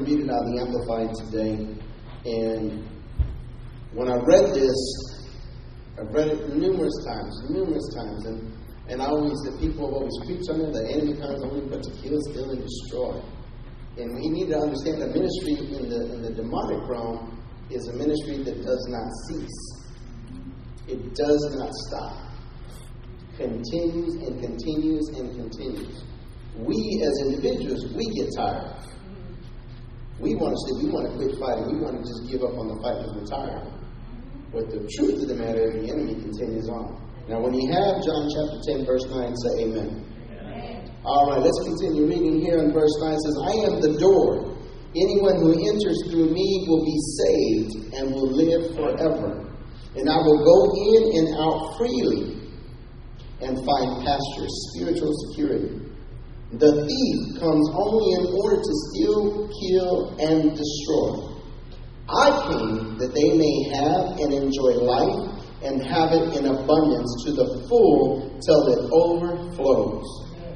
to read it out of the Amplified today. And when I read this, I've read it numerous times. And the people have always preached on it. The enemy comes only but to kill, steal, and destroy. And we need to understand that ministry in the demonic realm is a ministry that does not cease. It does not stop. Continues and continues and continues. We as individuals, we get tired. We want to quit fighting. We want to just give up on the fight because we're tired. But the truth of the matter is the enemy continues on. Now when you have John chapter 10 verse 9, say amen. All right, let's continue reading here in verse 9. It says, I am the door. Anyone who enters through me will be saved and will live forever. And I will go in and out freely and find pasture, spiritual security. The thief comes only in order to steal, kill, and destroy. I came that they may have and enjoy life and have it in abundance to the full till it overflows.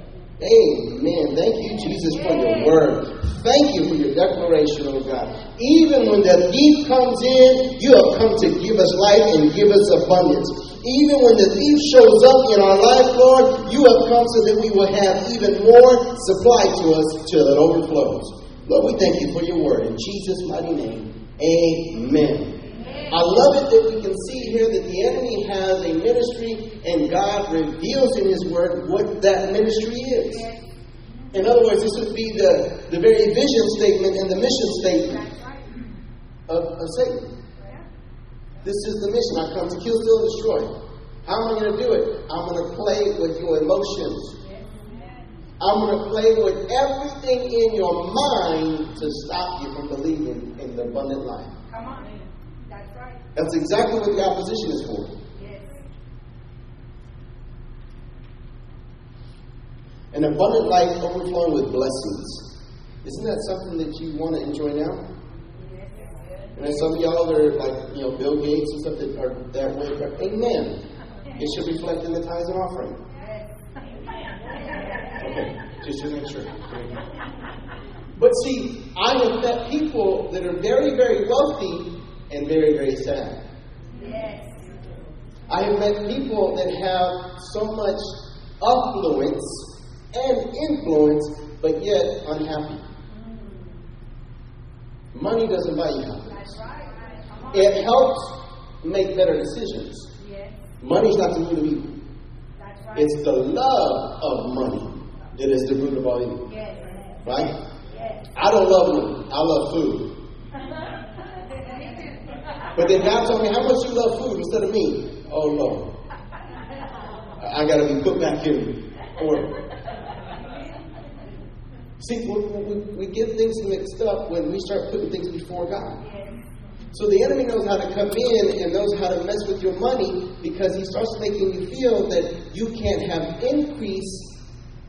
Amen. Thank you, Jesus, for your word. Thank you for your declaration, oh God. Even when the thief comes in, you have come to give us life and give us abundance. Even when the thief shows up in our life, Lord, you have come so that we will have even more supplied to us till it overflows. Lord, we thank you for your word. In Jesus' mighty name, amen. I love it that we can see here that the enemy has a ministry and God reveals in his word what that ministry is. In other words, this would be the very vision statement and the mission statement of Satan. This is the mission. I come to kill, steal, and destroy. How am I going to do it? I'm going to play with your emotions. I'm going to play with everything in your mind to stop you from believing in the abundant life. Come on. That's right. That's exactly what the opposition is for. Yes. An abundant life overflowing with blessings. Isn't that something that you want to enjoy now? And then some of y'all are like, Bill Gates and stuff that are that way. Amen. It should reflect in the tithes and offering. Okay, just to make sure. But see, I have met people that are very, very wealthy and very, very sad. Yes. I have met people that have so much affluence and influence, but yet unhappy. Money doesn't buy you happiness. It helps make better decisions. Yes. Money's not the root of evil. That's right. It's the love of money that is the root of all evil. Yes. Right? Yes. I don't love money. I love food. But then God told me, how much you love food instead of me? Oh, Lord. I got to be put back in order. See, we get things mixed up when we start putting things before God. So the enemy knows how to come in and knows how to mess with your money because he starts making you feel that you can't have increase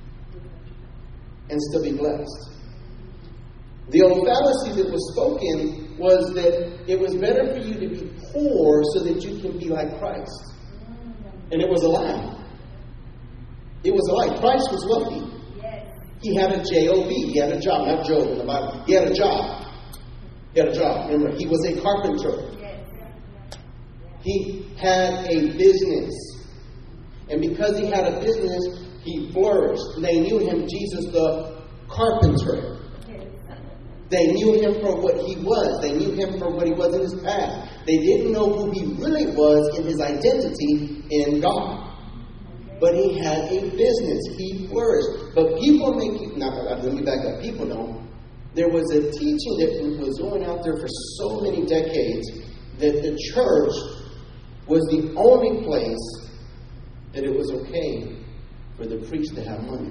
and still be blessed. The old fallacy that was spoken was that it was better for you to be poor so that you can be like Christ. And it was a lie. It was a lie. Christ was wealthy. He had a job. He had a job. Not Job in the Bible. He had a job. He had a job. Remember, he was a carpenter. He had a business. And because he had a business, he flourished. They knew him, Jesus the carpenter. They knew him for what he was. They knew him for what he was in his past. They didn't know who he really was in his identity in God. But he had a business. He flourished. But people make you... Now, let me back up. People don't. There was a teaching that was going out there for so many decades that the church was the only place that it was okay for the priest to have money.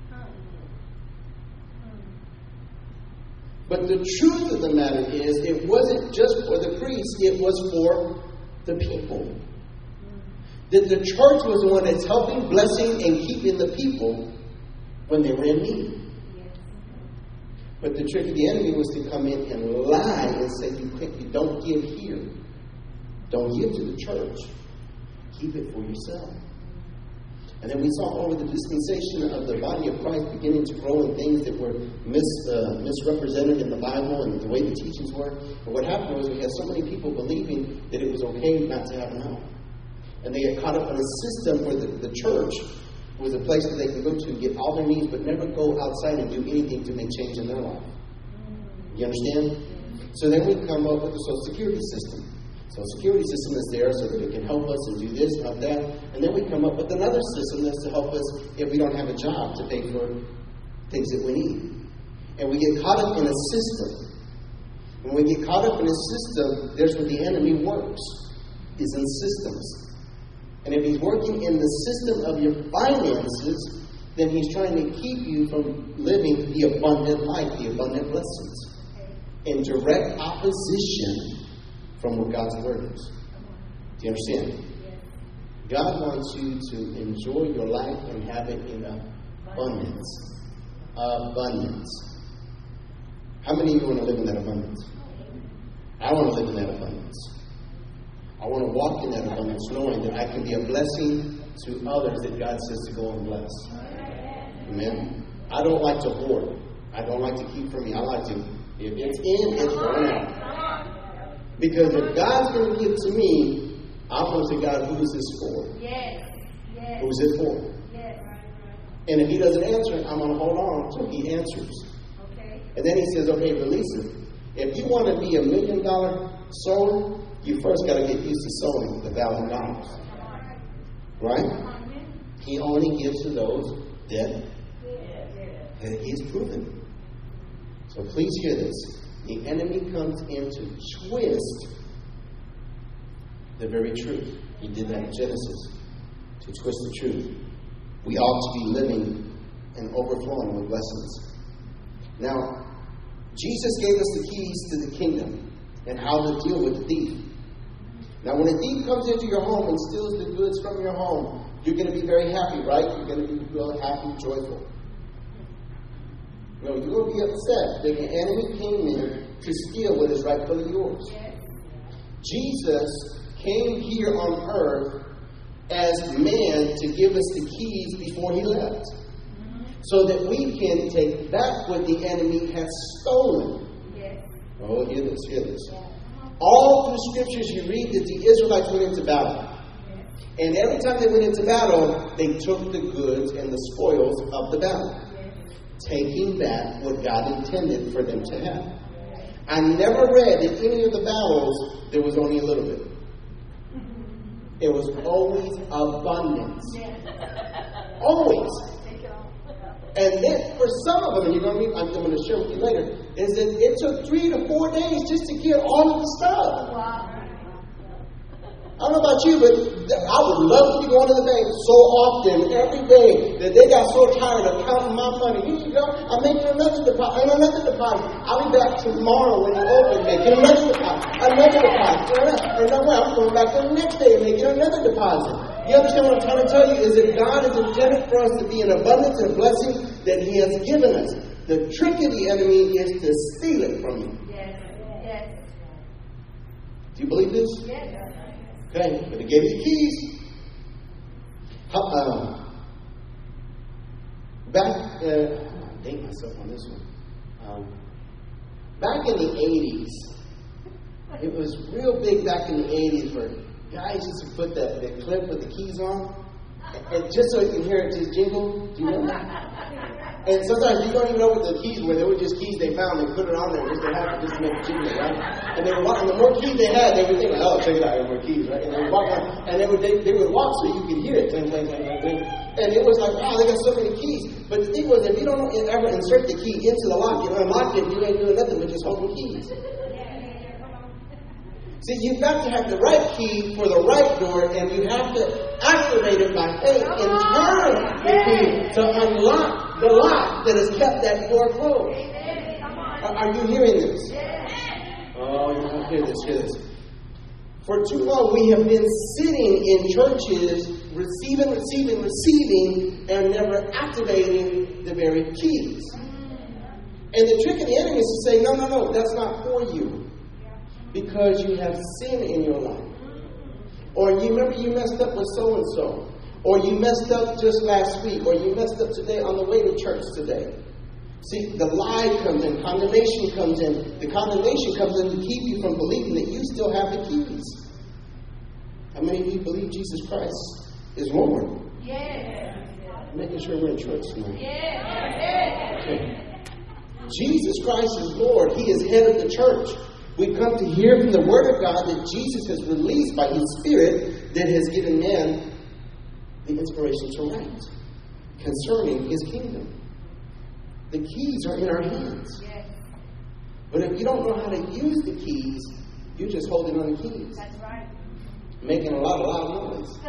But the truth of the matter is, it wasn't just for the priests, it was for the people. That the church was the one that's helping, blessing, and keeping the people when they were in need. But the trick of the enemy was to come in and lie and say, you don't give here. Don't give to the church. Keep it for yourself. And then we saw over the dispensation of the body of Christ beginning to grow in things that were misrepresented in the Bible and the way the teachings were. And what happened was we had so many people believing that it was okay not to have milk. And they got caught up in a system where the church was a place that they could go to and get all their needs, but never go outside and do anything to make change in their life. You understand? So then we come up with the Social Security system. So the security system is there so that it can help us and do this, not that. And then we come up with another system that's to help us if we don't have a job to pay for things that we need. And we get caught up in a system. When we get caught up in a system, there's where the enemy works, is in systems. And if he's working in the system of your finances, then he's trying to keep you from living the abundant life, the abundant blessings, in direct opposition from what God's Word is. Do you understand? God wants you to enjoy your life and have it in abundance. Abundance. How many of you want to live in that abundance? I want to live in that abundance. I want to walk in that abundance knowing that I can be a blessing to others that God says to go and bless. Amen? I don't like to hoard. I don't like to keep for me. I like to, if it's in, it's going out. Because if God's going to give to me, I'm going to say, God, who is this for? Yes. Yes. Who's it for? Yes. And if he doesn't answer it, I'm going to hold on until he answers. Okay. And then he says, okay, release it. If you want to be $1 million sower, you first got to get used to sowing the $1,000. Right? He only gives to those that he has proven. So please hear this. The enemy comes in to twist the very truth. He did that in Genesis. To twist the truth. We ought to be living and overflowing with blessings. Now, Jesus gave us the keys to the kingdom and how to deal with the thief. Now, when a thief comes into your home and steals the goods from your home, you're going to be very happy, right? You're going to be real happy, joyful. No, you're going to be upset that the enemy came in to steal what is rightfully yours. Jesus came here on earth as man to give us the keys before he left, so that we can take back what the enemy has stolen. Oh, hear this, hear this. All through scriptures you read that the Israelites went into battle. And every time they went into battle, they took the goods and the spoils of the battle, taking back what God intended for them to have. I never read in any of the battles there was only a little bit. It was always abundance. Always. And then for some of them, and I'm going to share with you later, is that it took 3 to 4 days just to get all of the stuff. I don't know about you, but I would love to be going to the bank so often, every day, that they got so tired of counting my money. Here you go. I'm making another deposit. And another deposit. I'll be back tomorrow when you open, making another deposit. Another deposit. And no way, I'm going back the next day and making another deposit. You understand what I'm trying to tell you? Is that God has intended for us to be an abundance and blessing that He has given us. The trick of the enemy is to steal it from you. Yes. Yes. Do you believe this? Yes. Okay, but He gave you the keys. I date myself on this one. Back in the 80s, it was real big back in the 80s where guys used to put that clip with the keys on, and just so you can hear it just jingle. Do you know that? And sometimes you don't even know what the keys were. They were just keys they found. They put it on there just to have it, just to make it jingle, right? And they would walk, and the more keys they had, they would think, oh, check it out, there are more keys, right? And they would walk around, and they would walk so you could hear it, clang, clang, clang, clang, clang. And it was like, wow, they got so many keys. But the thing was, if you don't ever insert the key into the lock and unlock it, you ain't doing nothing but just holding keys. See, you've got to have the right key for the right door, and you have to activate it by faith and turn the key to unlock the lock that has kept that door closed. Are you hearing this? Oh, you don't hear this. Hear this. For too long, we have been sitting in churches, receiving, and never activating the very keys. And the trick of the enemy is to say, no, that's not for you. Because you have sin in your life. Or you remember you messed up with so-and-so. Or you messed up just last week. Or you messed up today on the way to church today. See, the lie comes in. Condemnation comes in. The condemnation comes in to keep you from believing that you still have the keys. How many of you believe Jesus Christ is Lord? Yes. Making sure we're in church tonight. Yes. Okay. Jesus Christ is Lord. He is head of the church. We come to hear from the Word of God that Jesus has released by His Spirit that has given man the inspiration to write concerning His kingdom. The keys are in our hands. Yes. But if you don't know how to use the keys, you're just holding on the keys. That's right. Making a lot of noise.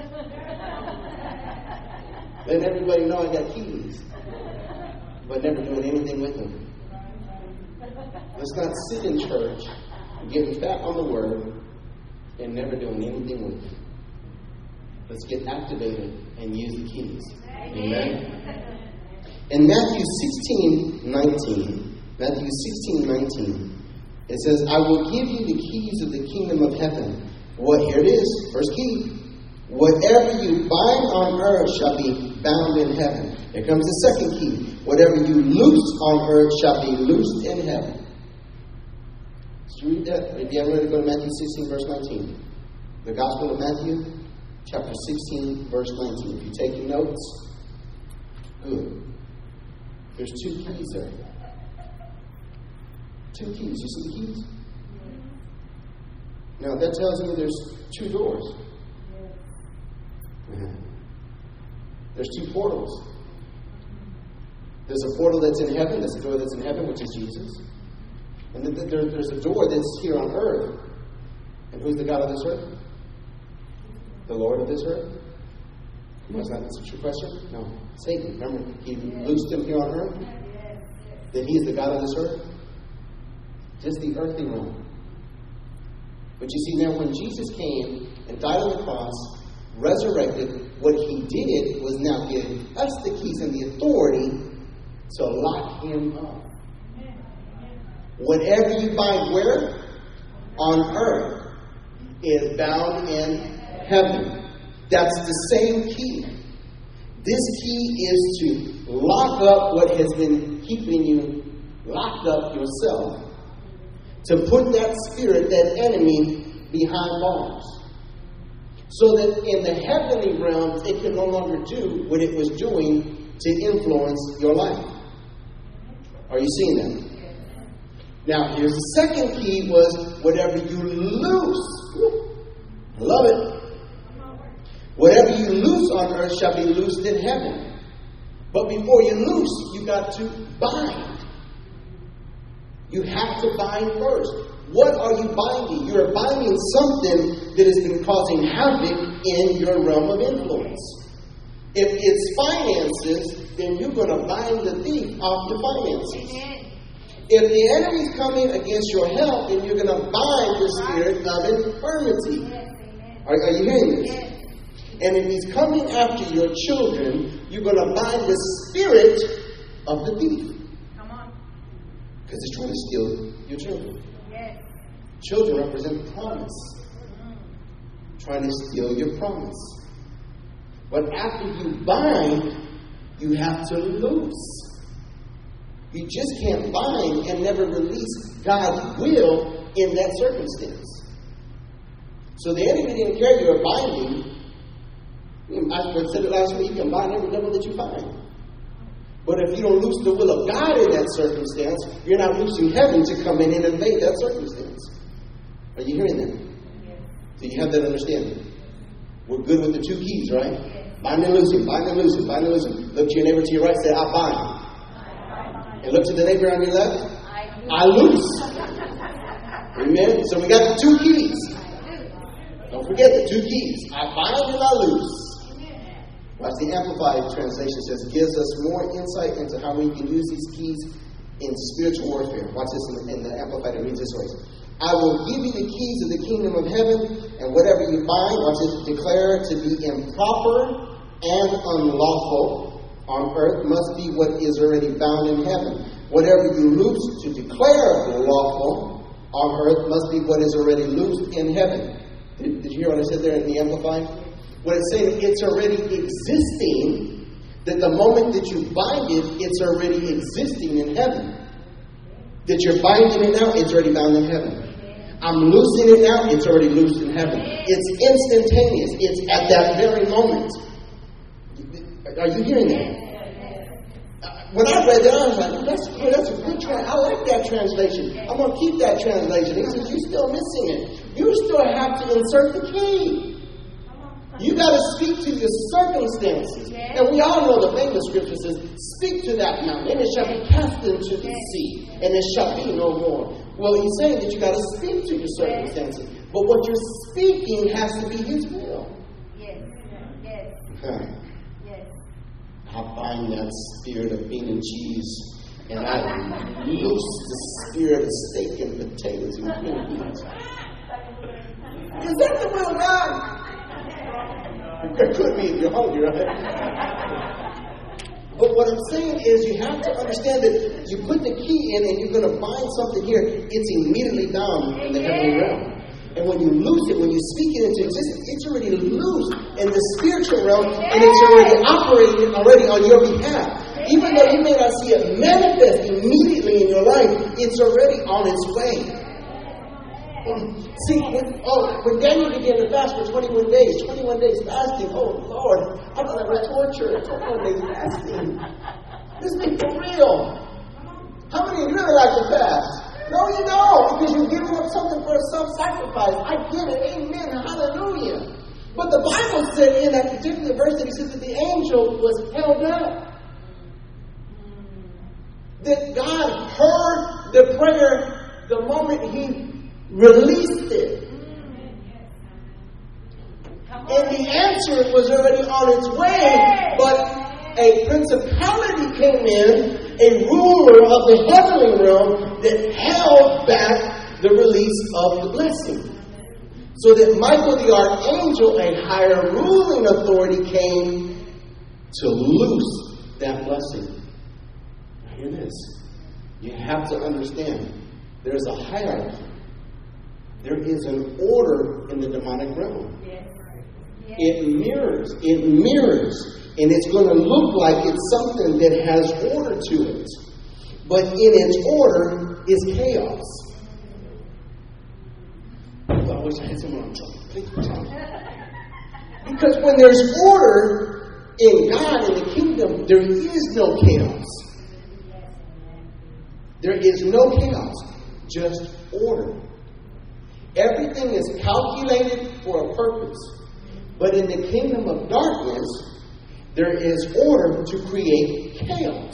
Letting everybody know I got keys. But never doing anything with them. Let's not sit in church, getting fat on the Word, and never doing anything with it. Let's get activated and use the keys. Amen. In Matthew 16:19, it says, I will give you the keys of the kingdom of heaven. Here it is, first key. Whatever you bind on earth shall be bound in heaven. Here comes the second key. Whatever you loose on earth shall be loosed in heaven. Did you read that? Maybe I'm ready to go to Matthew 16, verse 19. The Gospel of Matthew, chapter 16, verse 19. If you're taking notes, good. There's two keys there. Two keys. You see the keys? Now that tells me there's two doors. There's two portals. There's a portal that's in heaven. There's a door that's in heaven, which is Jesus. And then there's a door that's here on earth. And who's the God of this earth? The Lord of this earth? Come on, that's a true question? No. Satan. Remember, he loosed him here on earth? That he is the God of this earth? Just the earthly realm. But you see, now when Jesus came and died on the cross, resurrected, what he did was now give us the keys and the authority to lock him up. Whatever you bind where? On earth is bound in heaven. That's the same key. This key is to lock up what has been keeping you locked up yourself. To put that spirit, that enemy, behind bars. So that in the heavenly realm, it can no longer do what it was doing to influence your life. Are you seeing that? Now, here's the second key was whatever you loose. I love it. Whatever you loose on earth shall be loosed in heaven. But before you loose, you got to bind. You have to bind first. What are you binding? You are binding something that has been causing havoc in your realm of influence. If it's finances, then you're going to bind the thief off your finances. Amen. If the enemy's coming against your health, then you're going to bind the spirit of infirmity. Yes, Are you hearing this? yes. And if he's coming after your children, you're going to bind the spirit of the thief. Come on. Because he's trying to steal your children. Yes. Children represent promise. Trying to steal your promise. But after you bind, you have to loose. You just can't bind and never release God's will in that circumstance. So the enemy didn't care you were binding. I said it last week, you can bind every devil that you find. But if you don't loose the will of God in that circumstance, you're not loosing heaven to come in and invade that circumstance. Are you hearing that? Yes. Do you have that understanding? We're good with the two keys, right? Yes. Bind and loose him, bind and loose him, bind and loose him. Look to your neighbor to your right, say, I bind. And look to the neighbor on your left, I loose. Amen? So we got the two keys. Don't forget the two keys. I bind and I loose. Watch, the Amplified translation says, gives us more insight into how we can use these keys in spiritual warfare. Watch this in the Amplified. It reads this way. I will give you the keys of the kingdom of heaven, and whatever you bind, watch this, declare to be improper and unlawful on earth must be what is already bound in heaven. Whatever you loose to declare lawful on earth must be what is already loosed in heaven. Did you hear what I said there in the Amplified? What it's saying, it's already existing, that the moment that you bind it, it's already existing in heaven. That you're binding it now, it's already bound in heaven. I'm loosing it now, it's already loosed in heaven. It's instantaneous. It's at that very moment. Are you hearing that? When I read that, I was like, that's good. That's a good translation. I like that translation. I'm going to keep that translation. He says, you're still missing it. You still have to insert the key. You got to speak to your circumstances. And we all know the famous scripture says, speak to that mountain, and it shall be cast into the sea, and it shall be no more. Well, he's saying that you got to speak to your circumstances. But what you're speaking has to be his will. Yes. I bind that spirit of bean and cheese, and I loose the spirit of steak and potatoes and green beans. Is that the will of God? It could be if you're hungry, right? But what I'm saying is you have to understand that you put the key in and you're going to bind something here, it's immediately bound in the heavenly realm. And when you loose it, when you speak it into existence, it's already loose in the spiritual realm, and it's already operating on your behalf. Even though you may not see it manifest immediately in your life, it's already on its way. See, when Daniel began to fast for 21 days fasting, oh Lord, I thought that was torture. 21 days fasting. This is for real. How many of you really like to fast? No, you don't, because you're giving up something for a self-sacrifice. I get it. Amen. Hallelujah. But the Bible said in that particular verse that he said that the angel was held up. That God heard the prayer the moment he released it. And the answer was already on its way, but a principality came in, a ruler of the heavenly realm that held back the release of the blessing. So that Michael the archangel, a higher ruling authority, came to loose that blessing. Now hear this. You have to understand, there's a hierarchy. There is an order in the demonic realm. It mirrors, and it's going to look like it's something that has order to it. But in its order is chaos. I wish I had someone on top. Because when there's order in God, in the kingdom, there is no chaos. There is no chaos, just order. Everything is calculated for a purpose. But in the kingdom of darkness, there is order to create chaos.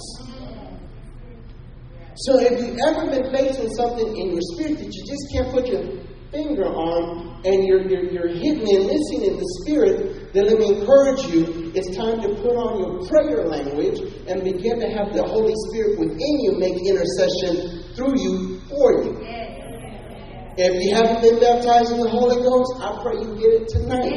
So if you've ever been facing something in your spirit that you just can't put your finger on, and you're hidden and missing in the spirit, then let me encourage you, it's time to put on your prayer language and begin to have the Holy Spirit within you make intercession through you for you. If you haven't been baptized in the Holy Ghost, I pray you get it tonight.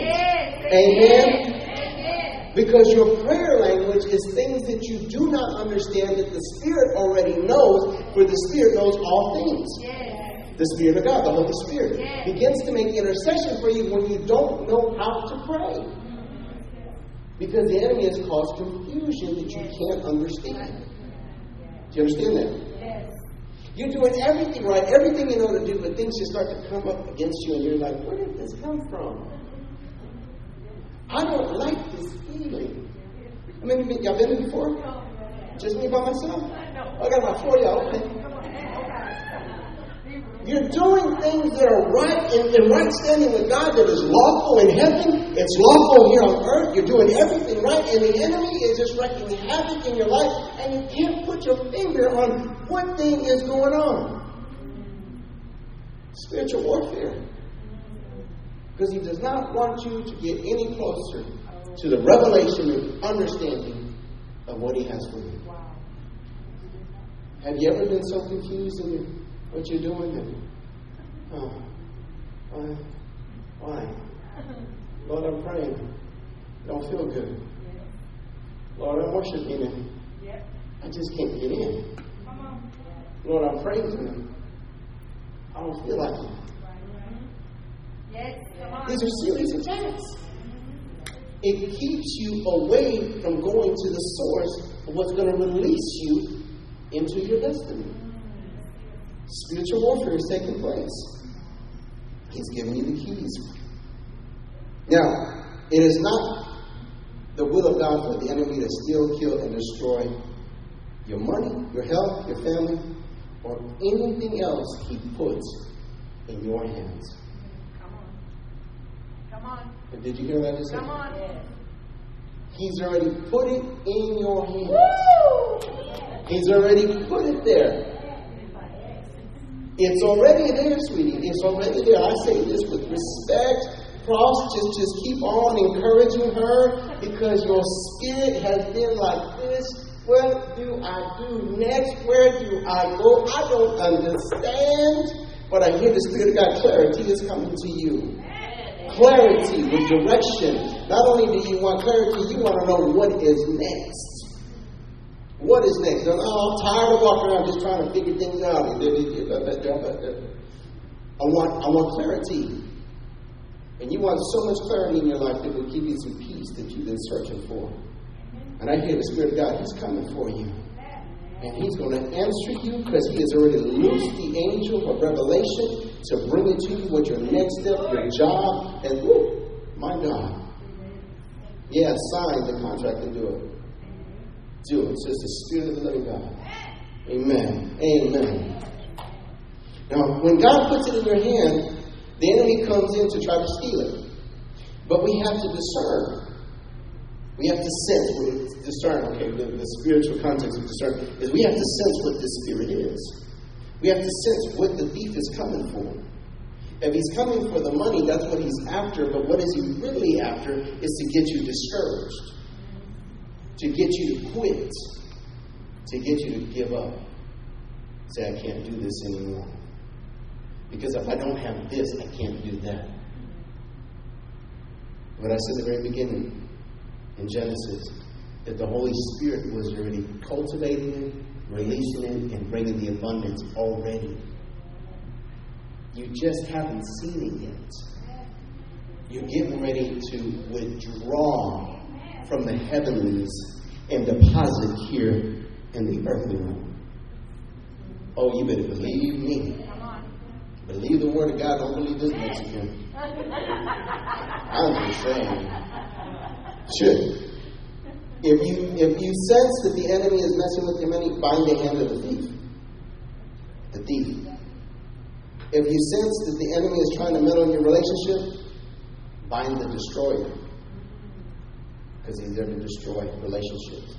Amen? Because your prayer language is things that you do not understand that the Spirit already knows, for the Spirit knows all things. The Spirit of God, the Holy Spirit, begins to make intercession for you when you don't know how to pray. Because the enemy has caused confusion that you can't understand. Do you understand that? You're doing everything right, everything you know to do, but things just start to come up against you, and you're like, where did this come from? I don't like this feeling. I mean, y'all been there before? Just me by myself? I got about 4 of y'all. Okay. You're doing things that are right in right standing with God, that is lawful in heaven. It's lawful here on earth. You're doing everything right, and the enemy is just wreaking havoc in your life, and you can't put your finger on what thing is going on. Spiritual warfare. Because he does not want you to get any closer to the revelation and understanding of what he has for you. Have you ever been so confused in what you're doing? Why? Lord, I'm praying. Don't feel good. Lord, I'm worshiping him. I just can't get in. Lord, I'm praising him. I don't feel like it. These are serious attacks. it keeps you away from going to the source of what's going to release you into your destiny. Spiritual warfare is taking place. He's giving you the keys. Now, it is not the will of God for the enemy to steal, kill, and destroy your money, your health, your family, or anything else he puts in your hands. Come on. Come on. Did you hear that? Come on. He's already put it in your hands. Woo! He's already put it there. It's already there, sweetie. It's already there. I say this with respect. Cross, just keep on encouraging her because your spirit has been like this. What do I do next? Where do I go? I don't understand. But I hear the Spirit of God. Clarity is coming to you. Clarity with direction. Not only do you want clarity, you want to know what is next. What is next? Oh, I'm tired of walking around just trying to figure things out. I want clarity. And you want so much clarity in your life that will give you some peace that you've been searching for. And I hear the Spirit of God, He's coming for you. And He's going to answer you because He has already loosed the angel of revelation to bring it to you with your next step, your job, and my God. Yeah, sign the contract and do it. Do it. Says the Spirit of the living God. Amen. Amen. Now, when God puts it in your hand, the enemy comes in to try to steal it. But we have to discern. We have to sense. Discern, okay, the spiritual context of discern is we have to sense what this spirit is. We have to sense what the thief is coming for. If he's coming for the money, that's what he's after. But what is he really after is to get you discouraged. To get you to quit. To get you to give up. Say, I can't do this anymore. Because if I don't have this, I can't do that. What I said at the very beginning in Genesis, that the Holy Spirit was already cultivating it, releasing it, and bringing the abundance already. You just haven't seen it yet. You're getting ready to withdraw from the heavenlies and deposit here in the earthly realm. Oh, you better believe me. Believe the word of God. Don't believe this Mexican. I'm just saying. Sure. If you sense that the enemy is messing with your money, bind the hand of the thief. The thief. If you sense that the enemy is trying to meddle in your relationship, bind the destroyer. Because he's there to destroy relationships.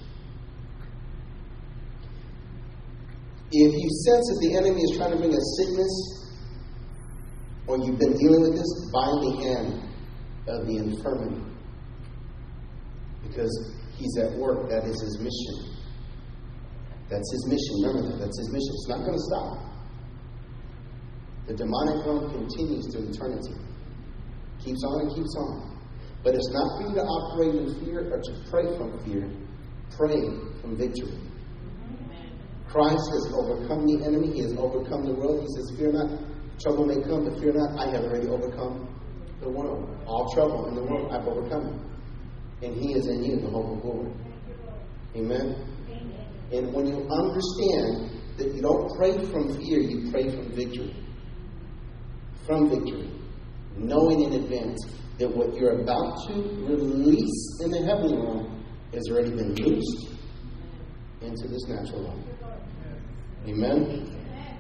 If you sense that the enemy is trying to bring a sickness, or you've been dealing with this, bind the hand of the infirmity. Because he's at work. That is his mission. That's his mission. Remember that. That's his mission. It's not going to stop. The demonic realm continues to eternity. Keeps on and keeps on. But it's not for you to operate in fear or to pray from fear. Pray from victory. Christ has overcome the enemy. He has overcome the world. He says, fear not. Trouble may come, but fear not. I have already overcome the world. All trouble in the world, I've overcome it. And He is in you, the hope of glory. Amen? And when you understand that you don't pray from fear, you pray from victory. From victory. Knowing in advance that what you're about to release in the heavenly realm has already been loosed into this natural realm. Amen?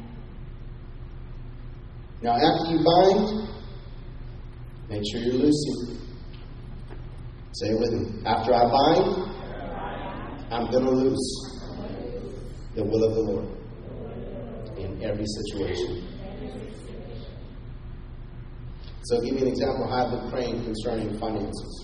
Now, after you bind, make sure you're loosing. Say it with me. After I bind, I'm going to loose the will of the Lord in every situation. So I'll give you an example of how I've been praying concerning finances.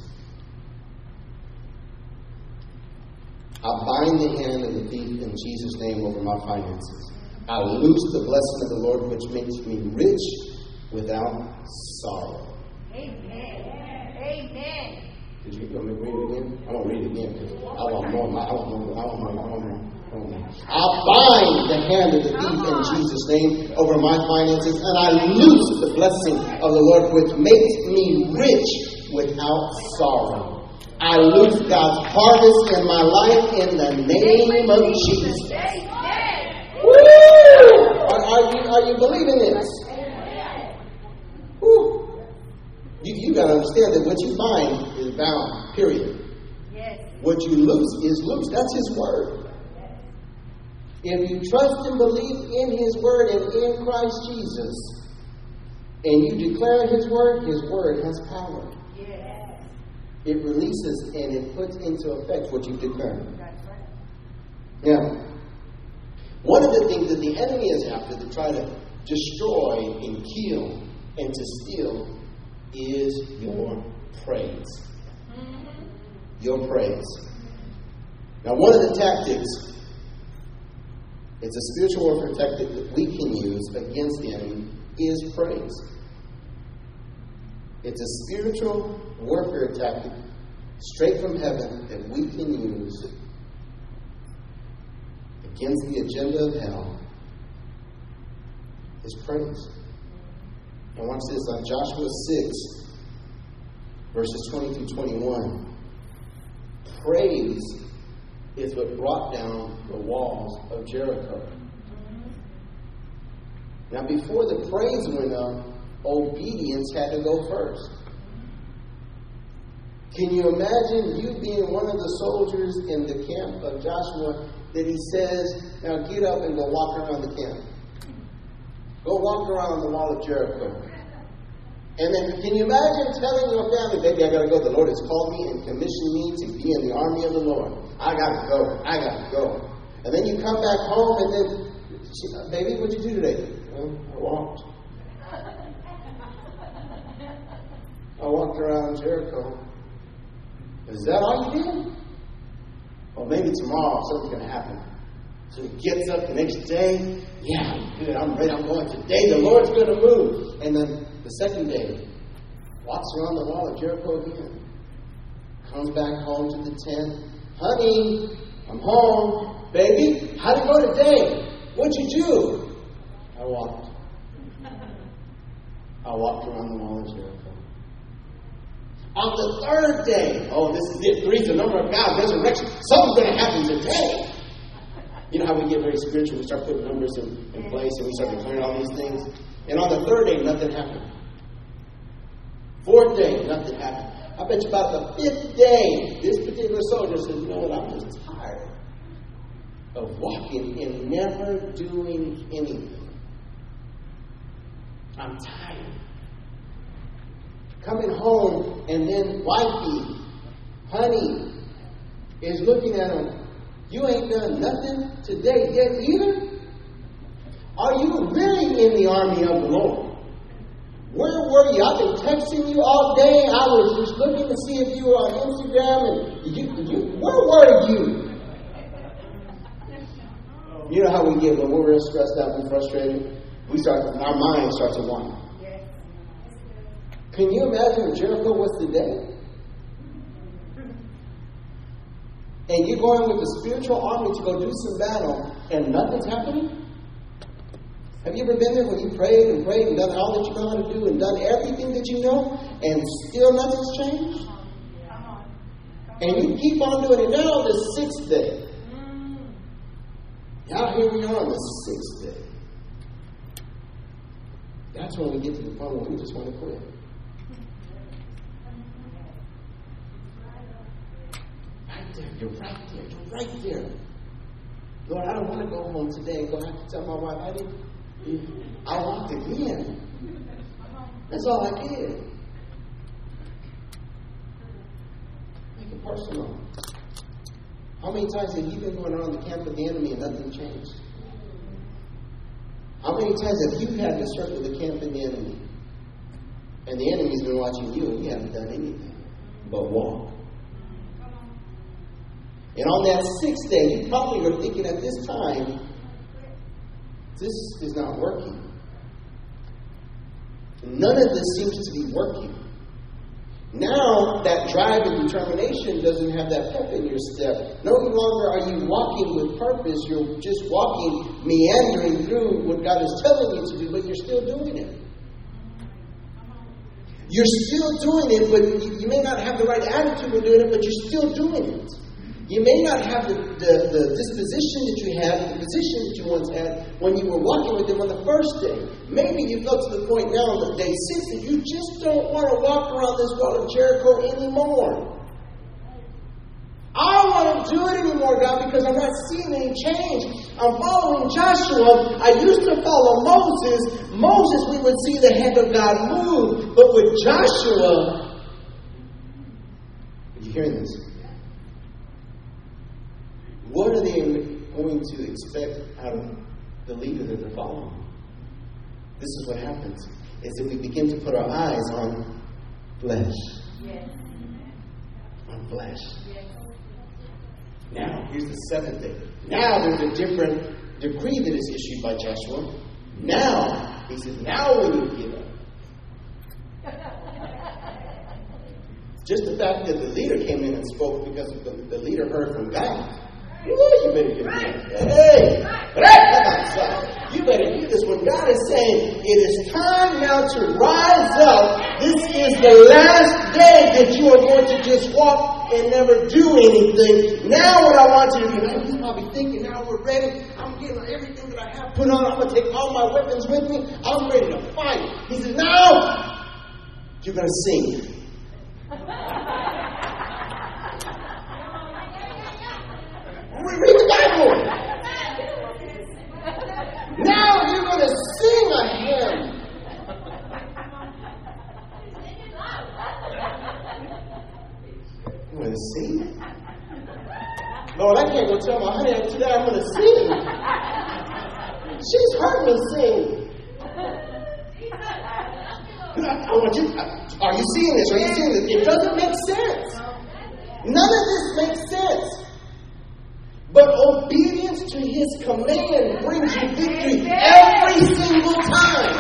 I bind the hand of the thief in Jesus' name over my finances. I loose the blessing of the Lord, which makes me rich without sorrow. Amen. Amen. Did you want me to read it again? I'm going to read it again because I want more. I want more. I bind the hand of the thief in Jesus' name over my finances, and I loose the blessing of the Lord, which makes me rich without sorrow. I loose God's harvest in my life in the name of Jesus. Woo! Are you believing this? Woo! You got to understand that what you bind is bound, period. What you loose is loose. That's His word. If you trust and believe in His word and in Christ Jesus, and you declare His word has power. It releases and it puts into effect what you declare. Now, one of the things that the enemy is after to try to destroy and kill and to steal is your praise. Your praise. Now, one of the tactics, it's a spiritual warfare tactic that we can use against the enemy, is praise. It's a spiritual warfare tactic straight from heaven that we can use against the agenda of hell, is praise. And watch this on Joshua 6, verses 20 through 21. Praise is what brought down the walls of Jericho. Now, before the praise went up, obedience had to go first. Can you imagine you being one of the soldiers in the camp of Joshua that he says, now get up and go walk around the camp. Go walk around the wall of Jericho. And then, can you imagine telling your family, baby, I got to go. The Lord has called me and commissioned me to be in the army of the Lord. I got to go. I got to go. And then you come back home and then, baby, what'd you do today? Well, I walked. I walked around Jericho. Is that all you did? Well, maybe tomorrow something's going to happen. So he gets up the next day. Yeah, I'm good. I'm ready. I'm going today. The Lord's going to move. And then the second day, walks around the wall of Jericho again. Comes back home to the tent. Honey, I'm home. Baby, how'd it go today? What'd you do? I walked. I walked around the wall of Jericho. On the third day, oh, this is it. 3 is the number of God, resurrection. Something's going to happen today. You know how we get very spiritual? We start putting numbers in place and we start declaring all these things. And on the third day, nothing happened. 4th day, nothing happened. I bet you about the 5th day, this particular soldier says, you know what, I'm just tired of walking and never doing anything. I'm tired. Coming home and then wifey, honey, is looking at him. You ain't done nothing today yet either? Are you really in the army of the Lord? Where were you? I've been texting you all day. I was just looking to see if you were on Instagram. And where were you? You know how we get when we're real stressed out and frustrated? Our mind starts to wander. Can you imagine if Jericho was today? And you're going with the spiritual army to go do some battle and nothing's happening? Have you ever been there when you prayed and done all that you know how to do and done everything that you know and still nothing's changed? And you keep on doing it now on the 6th day. Now here we are on the 6th day. That's when we get to the point where we just want to quit. You're right there. You're right there. Lord, I don't want to go home today and go have to tell my wife I walked again. That's all I did. Make it personal. How many times have you been going around the camp of the enemy and nothing changed? How many times have you had to circle the camp of the enemy and the enemy's been watching you and you haven't done anything but walk? And on that 6th day, you probably were thinking at this time, this is not working. None of this seems to be working. Now, that drive and determination doesn't have that pep in your step. No longer are you walking with purpose. You're just walking, meandering through what God is telling you to do, but you're still doing it. You're still doing it, but you may not have the right attitude when doing it, but you're still doing it. You may not have the disposition that you had, the position that you once had when you were walking with Him on the first day. Maybe you felt to the point now on day 6 that you just don't want to walk around this wall of Jericho anymore. I don't want to do it anymore, God, because I'm not seeing any change. I'm following Joshua. I used to follow Moses. Moses, we would see the hand of God move. But with Joshua, are you hearing this? What are they going to expect out of the leader that they're following? This is what happens, is that we begin to put our eyes on flesh. Yes. On flesh. Yes. Now, here's the 7th day. Now there's a different decree that is issued by Joshua. Now, he says, now when you give up. Just the fact that the leader came in and spoke because the leader heard from God. You better get this. Hey! You better do this when God is saying, it is time now to rise up. This is the last day that you are going to just walk and never do anything. Now what I want you to do, he's probably thinking, now we're ready. I'm getting everything that I have put on. I'm going to take all my weapons with me. I'm ready to fight. He says, now you're going to sing. Read the Bible. Now you're going to sing a hymn. You want to sing? Lord, I can't go tell my honey today I'm going to sing. She's heard me sing. I want you. Are you seeing this? Are you seeing this? It doesn't make sense. None of this makes sense. But obedience to His command brings you victory every single time.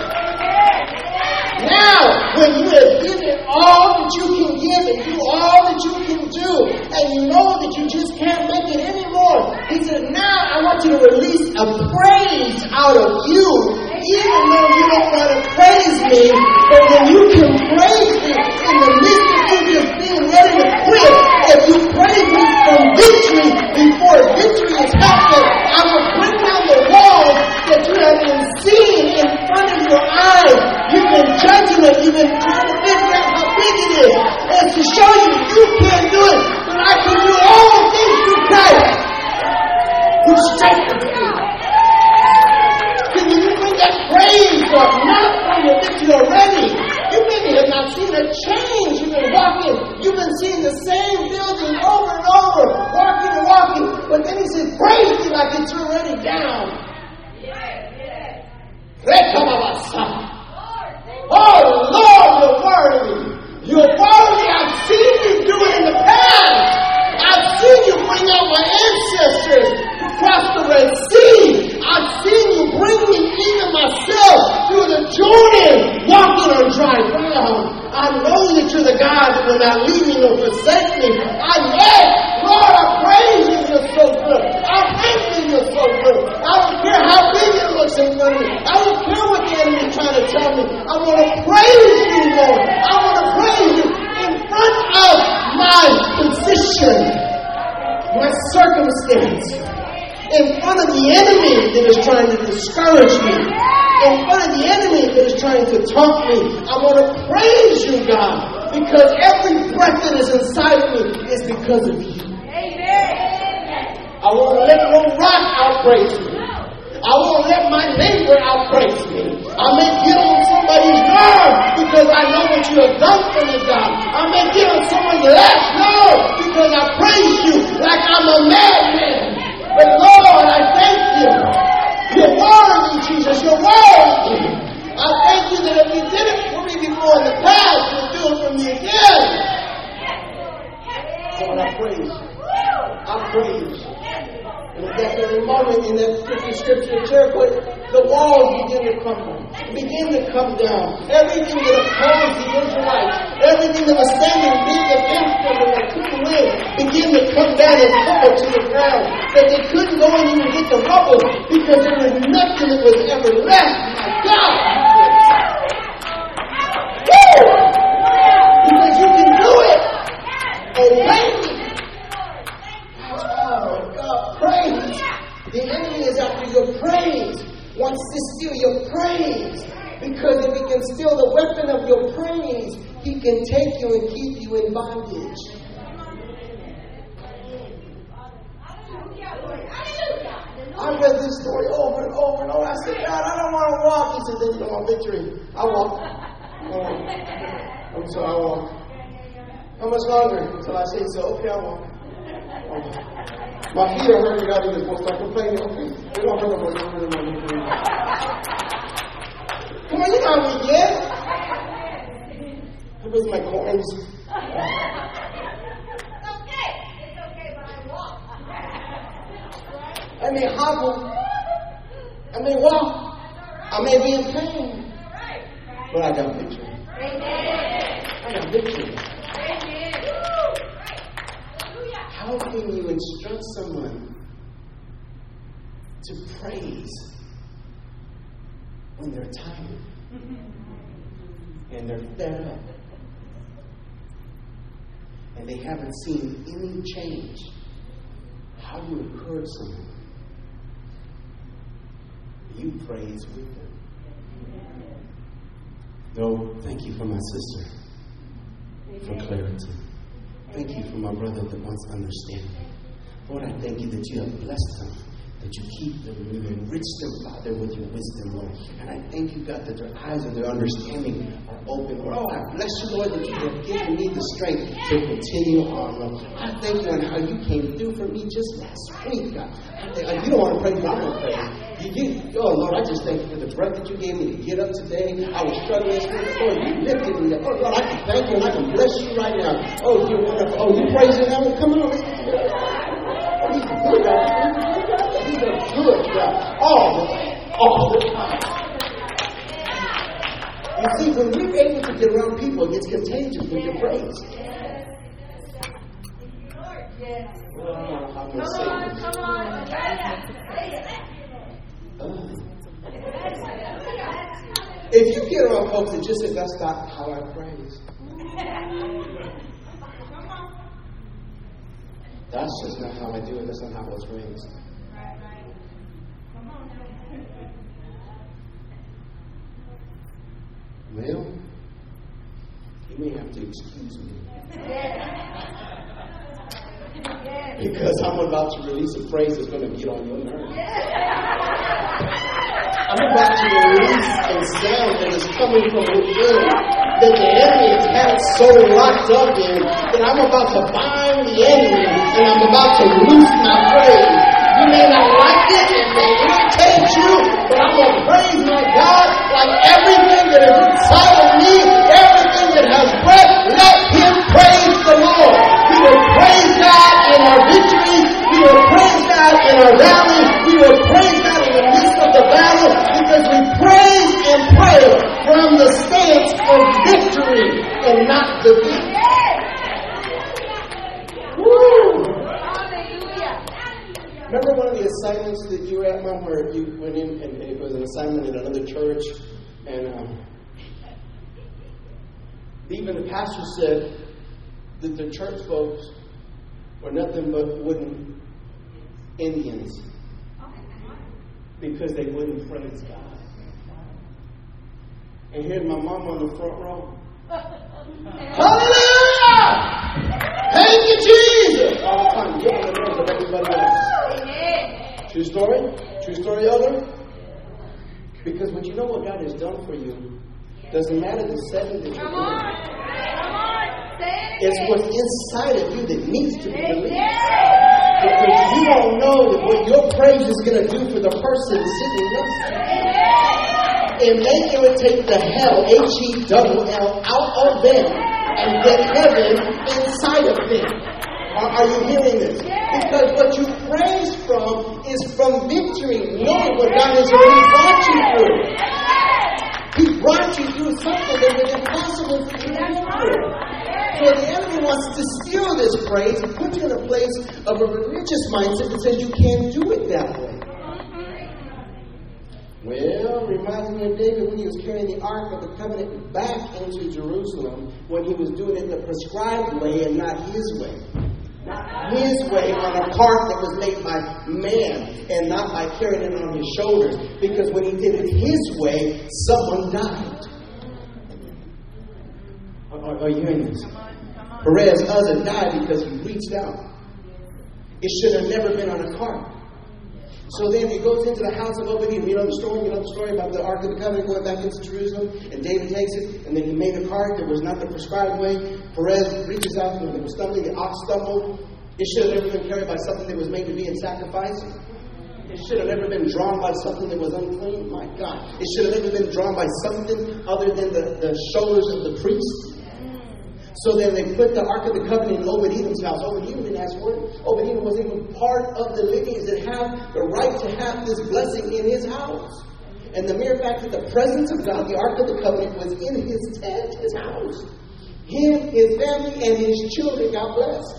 Now, when you have given all that you can give and do all that you can do, and you know that you just can't make it anymore, He said, now I want you to release a praise out of you, even though you don't want to praise me, but when you can praise me in the midst of you just being ready to quit, if you praise me from victory before victory is happening, I will bring down the walls that you have been seeing in front of your eyes. You've been judging it. You've been trying to figure out how big it is. And to show you can't do it, but I can do all things through Christ who strengthens me. Can you bring that praise up? Not from your victory already. You maybe have not seen a change. You've been walking. You've been seeing the same building over and over. Walking and walking. But then He said, praise me like it's already down. Oh Lord, you're worthy. You're worthy. I've seen you do it in the past. I've seen you bring out my ancestors across the Red Sea. I've seen you bring me, even myself, through the Jordan, walking on dry ground. I know that you're the God that will not leave me nor forsake me. I know, Lord, I praise you. You're so good. I thank you. You're so good. I don't care how big it looks in front of me. I don't care what the enemy is trying to tell me. I want to praise you, Lord. I want to praise you in front of my position, my circumstance, in front of the enemy that is trying to discourage me, in front of the enemy that is trying to taunt me. I want to praise you, God, because every breath that is inside of me is because of you. I won't let no rock outpraise me. I won't let my neighbor outpraise me. I may get on somebody's nerve because I know what you have done for me, God. I may get on someone's last nerve because I praise you like I'm a madman. But Lord, I thank you. You're worthy, Jesus. You're worthy. I thank you that if you did it for me before in the past, you'll do it for me again. Lord, I praise you. I praise you. And at that very moment in that scripture of Jericho, the walls begin to crumble, begin to come down. Everything that opposed the Israelites, everything that was standing big against them and that took them in, begin to come down and tumble to the ground. That they couldn't go and even get the rubble because there was nothing that was ever left. My God! Woo! still the weapon of your praise, He can take you and keep you in bondage. I read this story over and over and over. I said, God, I don't want to walk. He said, then you don't want victory. I walk. So I walk. How much longer until I say so? Okay, I walk. My feet are hurting. God even supposed to start complaining. Okay, they don't hurt no more. Come on, you're not weak yet. It was my corns. It's okay, but I walk. I may hobble. I may walk. I may be in pain. But I got victory. I got victory. How can you instruct someone to praise when they're tired and they're fed up and they haven't seen any change? How do you encourage someone? You praise with them. No, thank you for my sister for clarity. Thank you for my brother that wants understanding. Lord, I thank you that you have blessed them, that you keep them, and you enrich them, Father, with your wisdom, Lord. And I thank you, God, that their eyes and their understanding are open. Lord, oh, I bless you, Lord, that you have given me the strength to continue on, Lord. I thank you on how you came through for me just last week, God. You don't want to praise, I'm going to praise. Oh, Lord, I just thank you for the breath that you gave me to get up today. I was struggling this week. Lord, you lifted me up. Oh, Lord, I can thank you and I can bless you right now. Oh, you're wonderful. Oh, you praising now? Come on, let's do it. Oh, he's a good God. He's a good God. All the time. You see, when we're able to get around people, it's contagious with your praise. I'm going to say this. Come on. If you get around folks that just say, that's not how I praise. That's just not how I do it. That's not how I was raised. Well, you may have to excuse me. Because I'm about to release a phrase that's going to get on your nerves. I'm about to release a sound that is coming from within that the enemy has had so locked up in that I'm about to bind the enemy and I'm about to loose my praise. You may not like it, it may irritate you, but I'm going to praise my God like everything that is inside of me, everything that has breath, let him praise the Lord. We will praise God in our victories. We will praise God in our valleys. We will praise God in the midst of the battle because we praise and pray from the stance of victory and not defeat. Woo! Remember one of the assignments that you were at, Mom, where you went in and it was an assignment in another church, and even the pastor said that the church folks were nothing but wooden Indians because they wouldn't praise God. And here's my mom on the front row. Hallelujah! Thank you, Jesus! All the time, getting the nerves of everybody else. True story? True story, Elder? Because when you know what God has done for you, doesn't matter the setting that you're in. It's what's inside of you that needs to be released. Because you don't know that what your praise is going to do for the person sitting next to you. It may irritate the hell, H-E-double-L, out of them and get heaven inside of them. Are you hearing this? Because what you praise from is from victory, knowing what God has already brought you through. He brought you through something that was impossible for you to go through. So the enemy wants to steal this praise and put you in a place of a religious mindset that says you can't do it that way. Well, reminds me of David when he was carrying the Ark of the Covenant back into Jerusalem, when he was doing it the prescribed way and not his way. Not his way on a cart that was made by man and not by carrying it on his shoulders. Because when he did it his way, someone died. Are you hearing this? Perez Uzzah died because he reached out. It should have never been on a cart. So then he goes into the house of Obed-Edom. You know the story about the Ark of the Covenant going back into Jerusalem? And David takes it, and then he made a cart that was not the prescribed way. Perez reaches out, and they were stumbling, the ox stumbled. It should have never been carried by something that was made to be in sacrifice. It should have never been drawn by something that was unclean. My God. It should have never been drawn by something other than the shoulders of the priest. So then they put the Ark of the Covenant in Obed-Edom's house. Obed-Edom didn't ask for it. Obed-Edom wasn't even part of the lineage that have the right to have this blessing in his house. And the mere fact that the presence of God, the Ark of the Covenant, was in his tent, his house. Him, his family, and his children got blessed.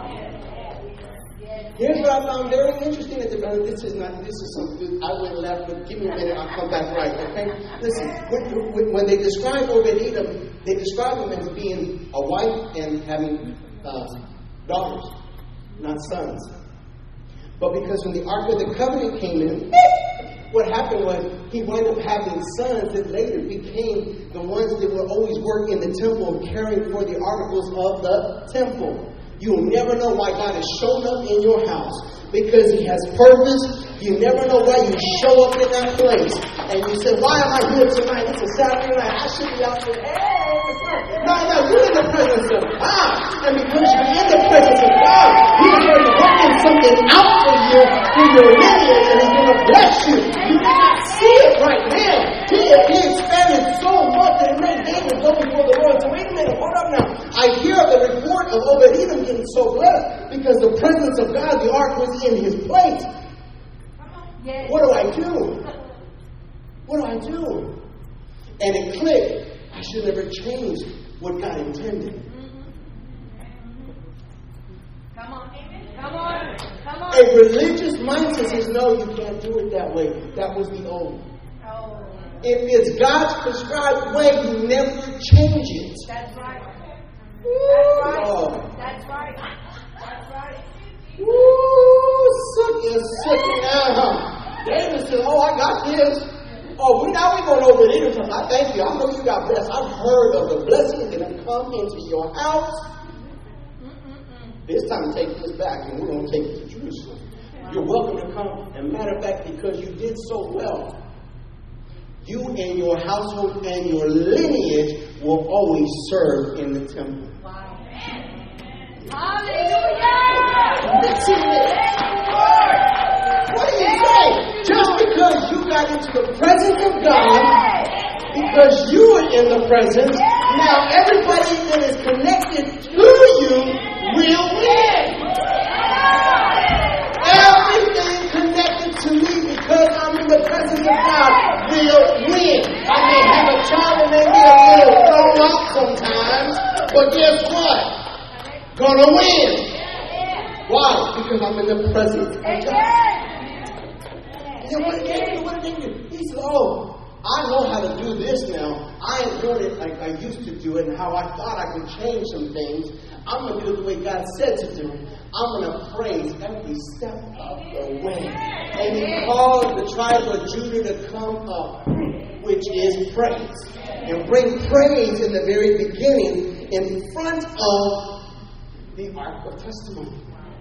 Here's what I found very interesting at the time. This is something I went left, but give me a minute, I'll come back right, okay? Listen, when they describe Obed-Edom, they describe him as being a wife and having daughters, not sons. But because when the Ark of the Covenant came in, what happened was he wound up having sons that later became the ones that would always work in the temple, caring for the articles of the temple. You'll never know why God has shown up in your house. Because He has purpose. You never know why you show up in that place. And you say, why am I here tonight? It's a Saturday night. I should be out there. Hey, no, you're in the presence of God. And because you're in the presence of God, He's going to work something out for you through your lineage, and He's going to bless you. You cannot see it right now. He expanded so much that it made David go before the Lord. So wait a minute, hold up now. I hear the report of Obed-Edom getting so blessed because the presence of God, the ark, was in his place. What do I do? What do I do? And it clicked. I should never change what God intended. Come on. Come on. Come on. A religious mindset says, no, you can't do it that way. That was the old. If it's God's prescribed way, you never change it. That's right. Oh. That's right. That's right. Woo! Sucking out. David said, oh, I got this. Oh, now we're going over there. I thank you. I know you got blessed. I've heard of the blessings that have come into your house. This time take this back and we're going to take it to Jerusalem. You're welcome to come. And matter of fact, because you did so well, you and your household and your lineage will always serve in the temple. Wow. Hallelujah! What do you say? Just because you got into the presence of God, because you are in the presence, now everybody that is connected to you will win. Everything connected to me because I'm in the presence of God will win. I may have a child that may be a little thrown off sometimes, but guess what? Gonna win. Why? Because I'm in the presence of God. What did he do? He said, oh, I know how to do this now. I ain't doing it like I used to do it and how I thought I could change some things. I'm going to do it the way God said to do it. I'm going to praise every step of the way. And He called the tribe of Judah to come up, which is praise. And bring praise in the very beginning in front of the Ark of Testimony.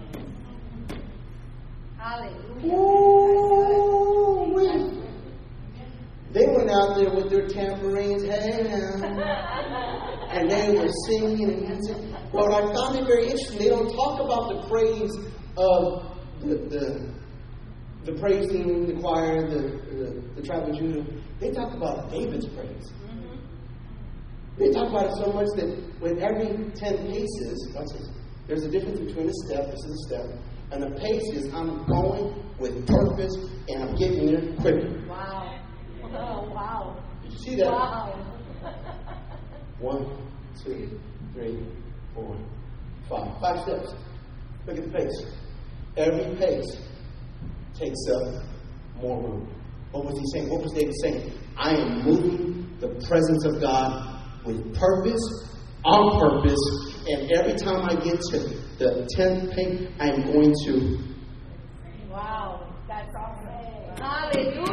Hallelujah. Ooh, they went out there with their tambourines, hey now, and they were singing and dancing. Well, I found it very interesting. They don't talk about the praise of the praise team, the choir, the tribe of Judah. They talk about David's praise. They talk about it so much that with every 10 paces, watch this, there's a difference between a step, this is a step, and the pace is I'm going with purpose and I'm getting there quicker. Wow. Oh, wow. Did you see that? Wow. 1, 2, 3, 4, 5. 5 steps. Look at the pace. Every pace takes up more room. What was he saying? What was David saying? I am moving the presence of God with purpose, on purpose, and every time I get to the 10th pace, I am going to. Wow. That's awesome.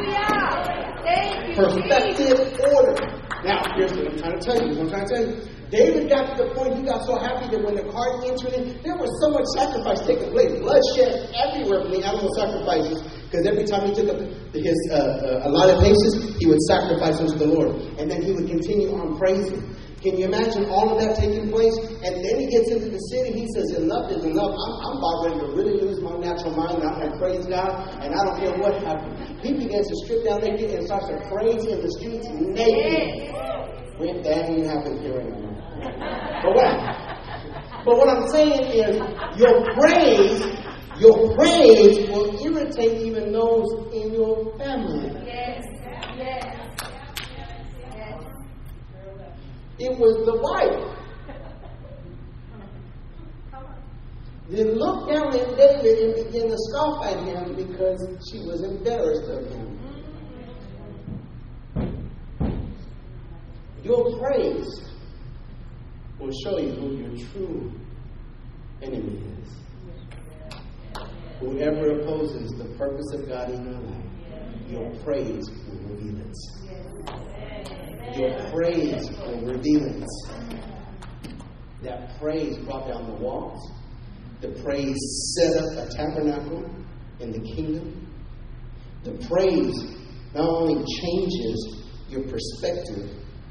Hallelujah. Thank you. Perfected order. Now, here's what I'm trying to tell you. David got to the point, he got so happy that when the cart entered in, there was so much sacrifice taking place. Bloodshed everywhere from the animal sacrifices. Because every time he took his allotted paces, he would sacrifice unto the Lord. And then he would continue on praising. Can you imagine all of that taking place? And then he gets into the city. He says, enough is enough. I'm about ready to really lose my natural mind. And I praise God. And I don't care what happened. He begins to strip down naked and starts to praise in the streets naked. When that didn't happen here and now. But what I'm saying is, your praise will irritate even those in your family. Yes. It was the wife that looked down at David and began to scoff at him because she was embarrassed of him. Your praise will show you who your true enemy is. Whoever opposes the purpose of God in your life, your praise will reveal it. Your praise will reveal it. That praise brought down the walls. The praise set up a tabernacle in the kingdom. The praise not only changes your perspective,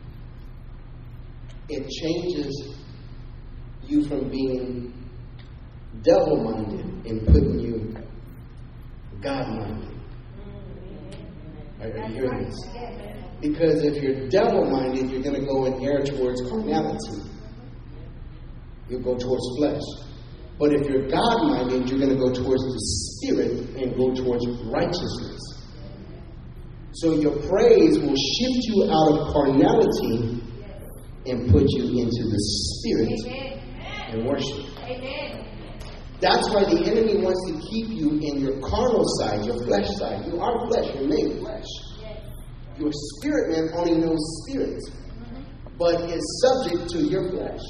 it changes you from being devil-minded and putting you God-minded. Are you hearing this? Because if you're devil-minded, you're going to go and err towards carnality. You'll go towards flesh. But if you're God-minded, you're going to go towards the Spirit and go towards righteousness. So your praise will shift you out of carnality and put you into the Spirit and worship. That's why the enemy wants to keep you in your carnal side, your flesh side. You are flesh, you're made flesh. Your spirit man only knows spirit, but is subject to your flesh.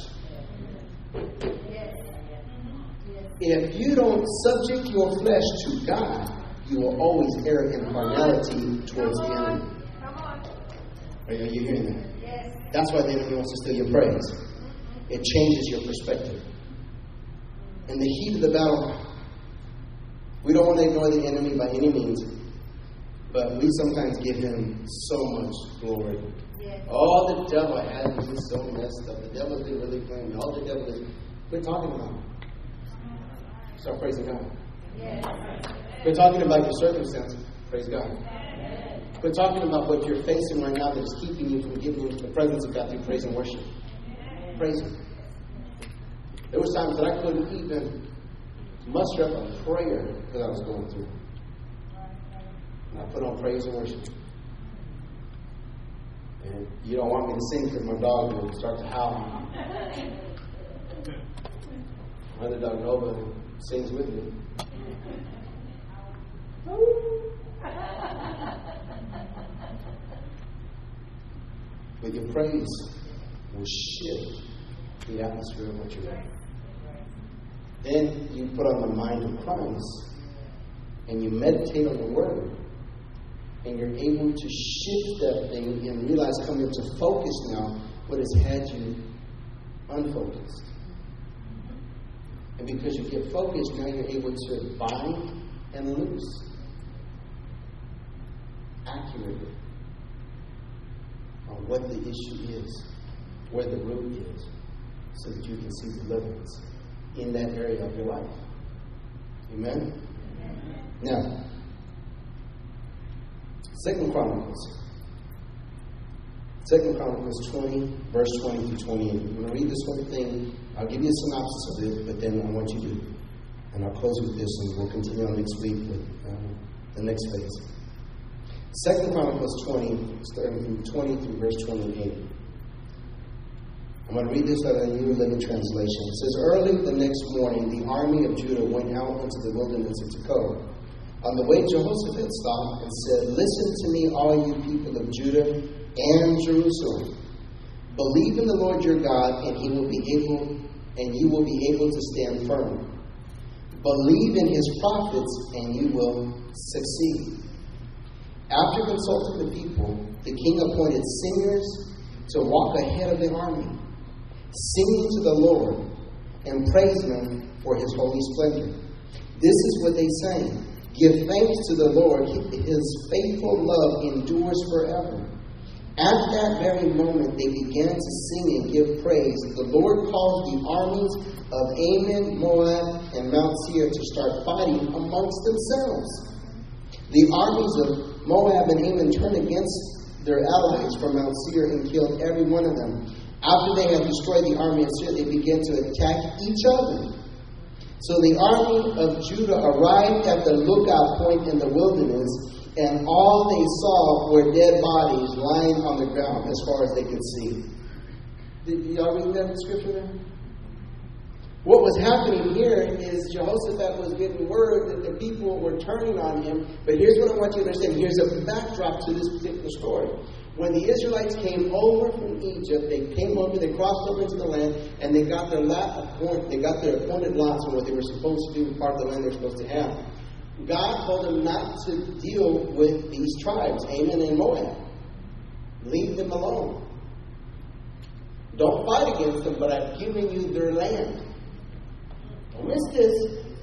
If you don't subject your flesh to God, you will always err in carnality towards the enemy. Are you hearing that? That's why the enemy wants to steal your praise. It changes your perspective. In the heat of the battle, we don't want to ignore the enemy by any means, but we sometimes give him so much glory. All the devil had was just so messed up. The devil didn't really play me. All the devil is, quit talking about him. Start praising God. Quit talking about your circumstance. Praise God. Quit talking about what you're facing right now that is keeping you from getting into the presence of God through praise and worship. Praise Him. There was times that I couldn't even muster up a prayer that I was going through. And I put on praise and worship. And you don't want me to sing because my dog will start to howl. My other dog, Nova, sings with me. But your praise will shift the atmosphere of what you're doing. Then you put on the mind of Christ and you meditate on the Word, and you're able to shift that thing and realize, coming into focus now, what has had you unfocused. And because you get focused, now you're able to bind and loose accurately on what the issue is, where the root is, so that you can see deliverance in that area of your life. Amen? Now, 2 Chronicles 20, verse 20 through 28. I'm going to read this whole thing. I'll give you a synopsis of it, but then I want you to, and I'll close with this, and we'll continue on next week with the next phase. 2 Chronicles 20, starting from 20 through verse 28. I'm going to read this out of the New Living Translation. It says, early the next morning, the army of Judah went out into the wilderness of Tekoa. On the way, Jehoshaphat stopped and said, listen to me, all you people of Judah and Jerusalem. Believe in the Lord your God, and you will be able to stand firm. Believe in his prophets, and you will succeed. After consulting the people, the king appointed singers to walk ahead of the army. singing to the Lord and praising Him for His holy splendor. This is what they sang. Give thanks to the Lord. His faithful love endures forever. At that very moment, they began to sing and give praise. The Lord caused the armies of Ammon, Moab, and Mount Seir to start fighting amongst themselves. The armies of Moab and Ammon turned against their allies from Mount Seir and killed every one of them. After they had destroyed the army of Seir, they began to attack each other. So the army of Judah arrived at the lookout point in the wilderness, and all they saw were dead bodies lying on the ground as far as they could see. Did y'all read that scripture there? What was happening here is Jehoshaphat was getting word that the people were turning on him. But here's what I want you to understand. Here's a backdrop to this particular story. When the Israelites came over from Egypt, they came over, they crossed over into the land, and they got their appointed lots on what they were supposed to do, part of the land they were supposed to have. God told them not to deal with these tribes, Ammon and Moab. Leave them alone. Don't fight against them, but I've given you their land. Don't miss this.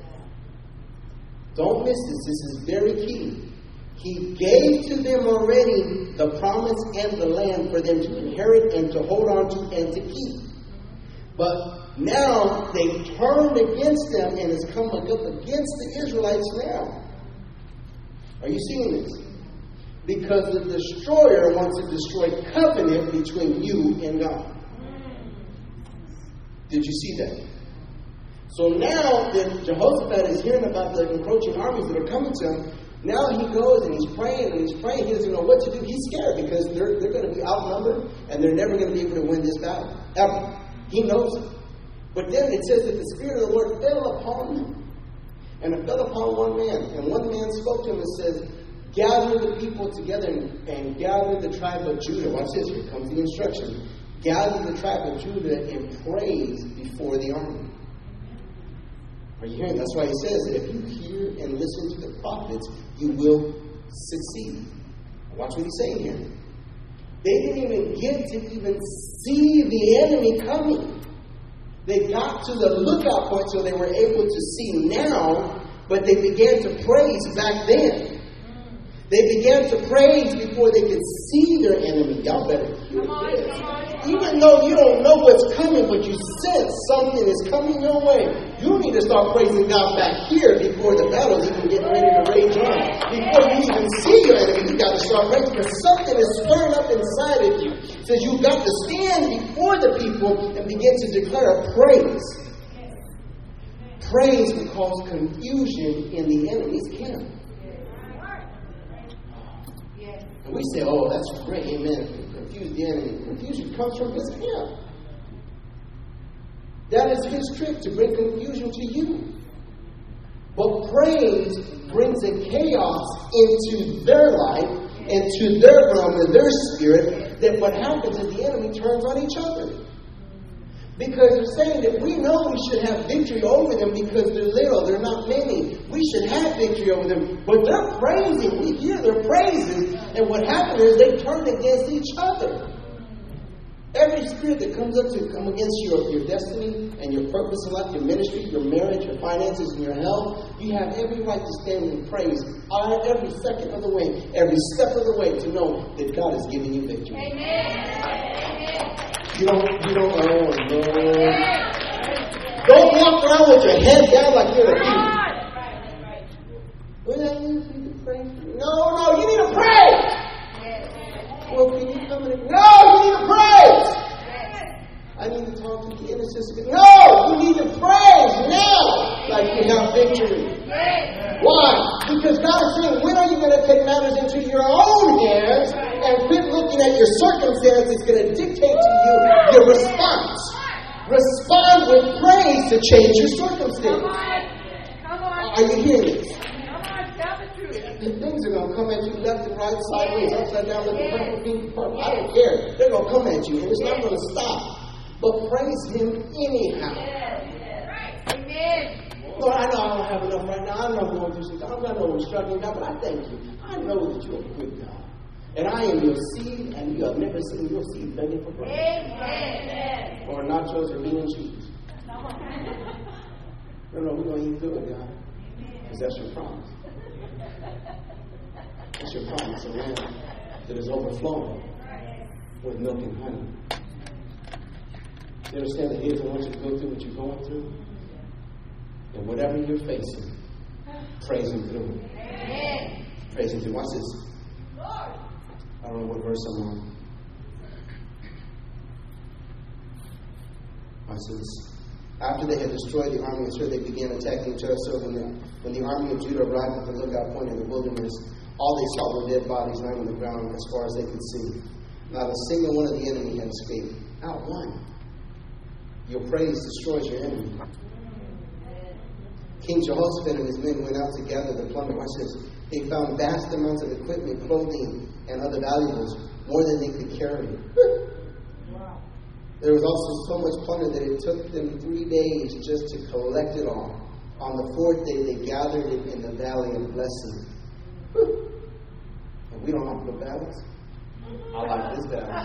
Don't miss this. This is very key. He gave to them already the promise and the land for them to inherit and to hold on to and to keep. But now they turned against them and has come up against the Israelites now. Are you seeing this? Because the destroyer wants to destroy covenant between you and God. Did you see that? So now that Jehoshaphat is hearing about the encroaching armies that are coming to him, now he goes and he's praying and he's praying. He doesn't know what to do. He's scared because they're going to be outnumbered and they're never going to be able to win this battle. Ever. He knows it. But then it says that the Spirit of the Lord fell upon him. And it fell upon one man. And one man spoke to him and says, gather the people together and gather the tribe of Judah. Watch this. Here comes the instruction. Gather the tribe of Judah and praise before the army. Are you hearing? That's why he says that if you hear and listen to the prophets, you will succeed. Watch what he's saying here. They didn't even get to even see the enemy coming. They got to the lookout point so they were able to see now, but they began to praise back then. They began to praise before they could see their enemy. Y'all better hear this. Even though you don't know what's coming, but you sense something is coming your way, you need to start praising God back here before the battle's even getting ready to rage on. Before you even see your enemy, you got to start praising because something is stirring up inside of you. It says you've got to stand before the people and begin to declare praise. Praise will cause confusion in the enemy's camp. And we say, oh, that's great, amen. Confuse the enemy. Confusion comes from his camp. That is his trick, to bring confusion to you. But praise brings a chaos into their life, into their realm, and their spirit, that what happens is the enemy turns on each other. Because they're saying that we know we should have victory over them because they're little, they're not many. We should have victory over them. But they're praising. We hear their praises. And what happens is they turn against each other. Every spirit that comes up to come against your destiny and your purpose in life, your ministry, your marriage, your finances, and your health, you have every right to stand and praise every second of the way, every step of the way, to know that God is giving you victory. Amen. You don't, oh no. Don't walk around with your head down like you're a thief. Well, you need to pray. No, you need to pray. Well, can you come in? No, you need to praise. I need to talk to the intercessor. No, you need to praise now like you have victory. Why? Because God is saying, when are you going to take matters into your own hands and quit looking at your circumstances? It's going to dictate to you your response. Respond with praise to change your circumstance. Are you hearing this? Things are going to come at you left and right, sideways, upside down, looking purple, pink, purple. I don't care. They're going to come at you, and it's not going to stop. But praise Him anyhow. Amen. Lord, I know I don't have enough right now. I know I'm going through some time. I know I'm struggling now, but I thank you. I know that you're a good God. And I am your seed, and you have never seen your seed begging for bread. Amen. Or not nachos or meat and cheese. No, we're going to eat good, God. Because that's your promise. That's your promise, a land that is overflowing with milk and honey. You understand that He doesn't want you to go through what you're going through? And whatever you're facing, praise Him through it. Praise Him through it. Watch this. I don't know what verse I'm on. Watch this. After they had destroyed the army of Israel, they began attacking Jericho. When the army of Judah arrived at the lookout point in the wilderness, all they saw were dead bodies lying on the ground as far as they could see. Not a single one of the enemy had escaped. Not one. Your praise destroys your enemy. King Jehoshaphat and his men went out to gather the plunder. Watch this. They found vast amounts of equipment, clothing, and other valuables, more than they could carry. There was also so much plunder that it took them 3 days just to collect it all. On the 4th day, they gathered it in the valley of blessing. And we don't have good valleys. I like this valley.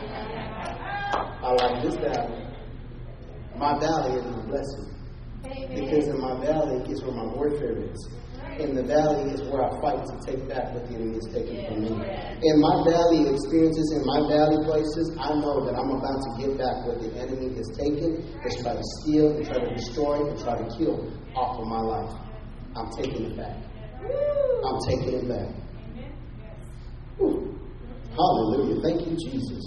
I like this valley. My valley is my blessing. Because in my valley is where my warfare is. In the valley is where I fight to take back what the enemy is taking from me. In my valley experiences, in my valley places, I know that I'm about to get back what the enemy has taken, to try to steal, to try to destroy, to try to kill off of my life. I'm taking it back. I'm taking it back. Whew. Hallelujah. Thank you, Jesus.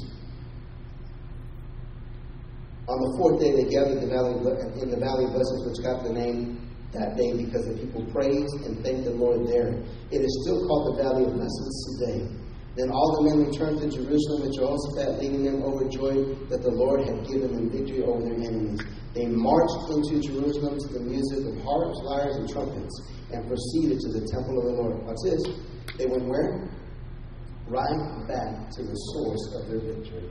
On the 4th day, they gathered in the valley of blessings, which got the name that day because the people praised and thanked the Lord there. It is still called the Valley of Blessings today. Then all the men returned to Jerusalem with Jehoshaphat leading them, overjoyed that the Lord had given them victory over their enemies. They marched into Jerusalem to the music of harps, lyres, and trumpets, and proceeded to the temple of the Lord. Watch this. They went where? Right back to the source of their victory.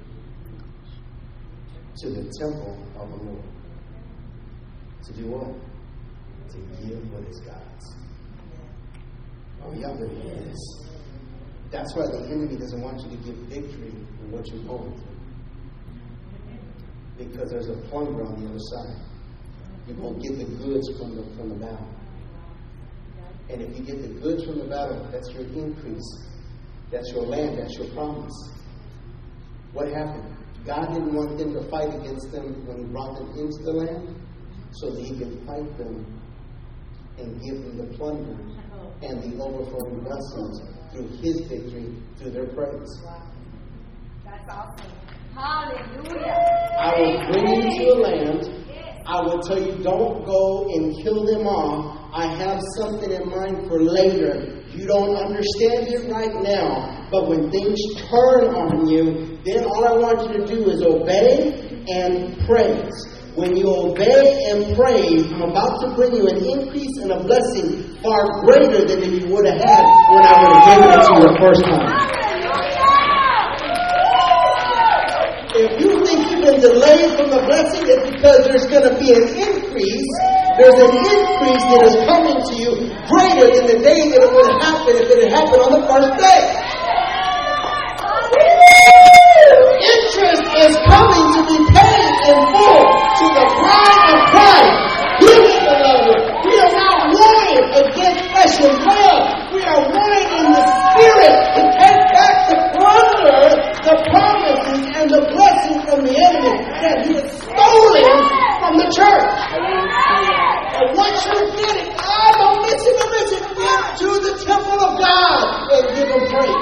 To the temple of the Lord. To do what? To give what is God's. Oh, y'all better hear this. That's why the enemy doesn't want you to give victory in what you're going through. Because there's a plunder on the other side. You won't get the goods from the battle. And if you get the goods from the battle, that's your increase. That's your land. That's your promise. What happened? God didn't want them to fight against them when He brought them into the land, so that He could fight them and give them the plunder and the overflowing blessings through His victory, through their praise. Wow. That's awesome. Hallelujah. I will bring you to a land. I will tell you, don't go and kill them all. I have something in mind for later. You don't understand it right now, but when things turn on you, then all I want you to do is obey and praise. When you obey and praise, I'm about to bring you an increase and a blessing far greater than you would have had when I would have given it to you the first time. If you think you've been delayed from the blessing, it's because there's going to be an increase. There's an increase that is coming to you greater than the day that it would have happened if it had happened on the first day. Interest is coming to be paid in full to the bride of Christ. Listen, beloved, we are not warring against flesh and blood. We are warring in the spirit to take back the plunder, the promises, and the blessing from the enemy that he has stolen from the church. And once you get it, don't listen, get to the temple of God and give him praise.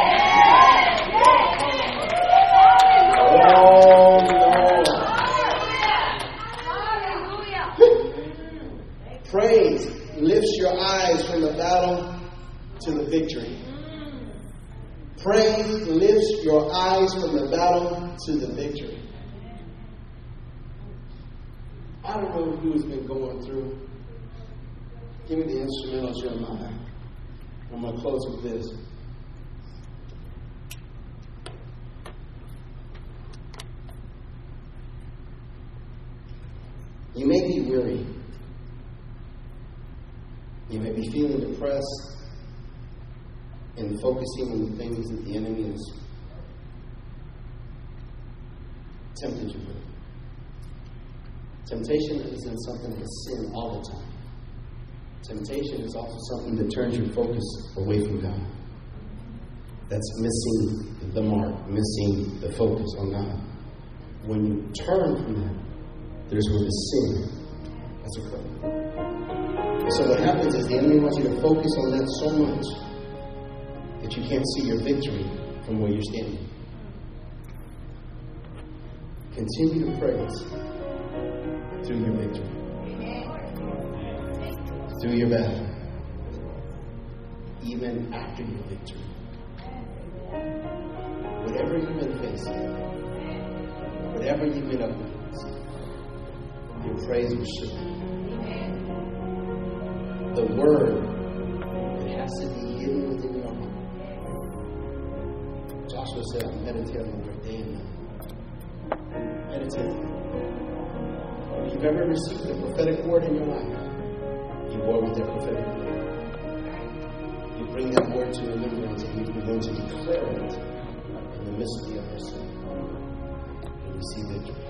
Oh, Lord. Praise lifts your eyes from the battle to the victory. Praise lifts your eyes from the battle to the victory. I don't know who's been going through. Give me the instrumental, Jeremiah. I'm going to close with this. You may be weary. You may be feeling depressed and focusing on the things that the enemy has tempted you with. Temptation isn't something that's sin all the time. Temptation is also something that turns your focus away from God. That's missing the mark, missing the focus on God. When you turn from that, there's where the sin has occurred. So what happens is the enemy wants you to focus on that so much that you can't see your victory from where you're standing. Continue to praise through your victory, through your battle, even after your victory. Whatever you've been facing, whatever you've been up against, your praise will show. The word, it has to be hidden within your heart. Joshua said, I'm meditating on the word day and night. Meditate. If you've ever received a prophetic word in your life, you war with that prophetic word. You bring that word to remembrance and you begin to declare it in the midst of the adversity. And you see victory.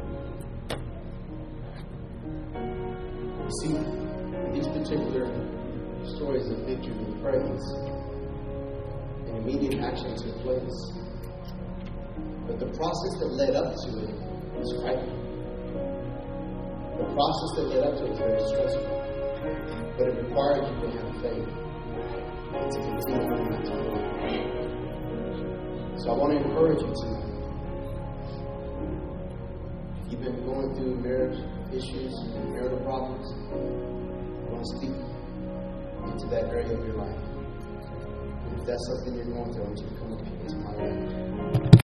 You see, these particular stories of victory and praise, an immediate action took place. But the process that led up to it was frightening. The process that led up to it was very stressful. But it required you to have faith and to continue on that journey. So I want to encourage you tonight. If you've been going through marriage issues and marital problems, I want to speak into that area of your life. And if that's something you're going through, I want you to come up here to my right.